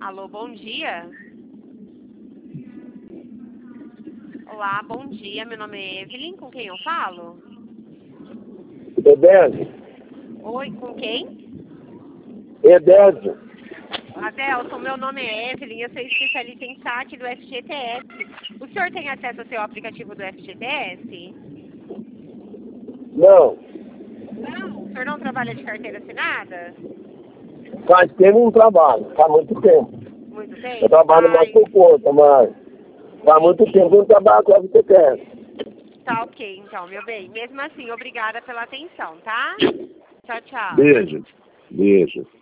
Alô, bom dia. Olá, bom dia. Meu nome é Evelyn. Com quem eu falo? Edésio. Oi, com quem? Edésio. Adelson, meu nome é Evelyn. Eu sou especialista em saque do FGTS. O senhor tem acesso ao seu aplicativo do FGTS? Não. Não. O senhor não trabalha de carteira assinada? Faz tempo não trabalho. Faz muito tempo. Muito tempo? Eu trabalho mais por conta, mas faz muito tempo que eu não trabalho com a FGTS. Tá ok, então, meu bem. Mesmo assim, obrigada pela atenção, tá? Tchau, tchau. Beijo. Beijo.